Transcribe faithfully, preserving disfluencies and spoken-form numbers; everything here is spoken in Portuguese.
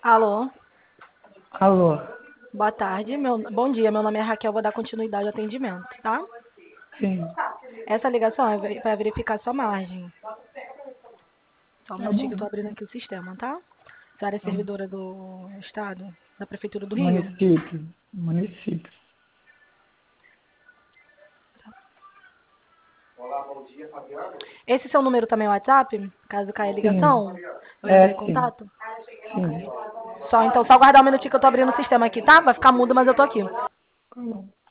Alô, Alô, boa tarde. Meu, bom dia, meu nome é Raquel, vou dar continuidade ao atendimento, tá? sim, Essa ligação é para verificar sua margem. Só um tá minutinho que eu tô bom. abrindo aqui o sistema, tá? A senhora é Tá bom. servidora do Estado, da Prefeitura do Rio? Município, município. Esse seu número também é o WhatsApp? Caso caia a Sim, ligação, eu entro em é sim, contato? sim. Só, então, só aguardar um minutinho que eu tô abrindo o sistema aqui, tá? Vai ficar mudo, mas eu tô aqui. Tá bom.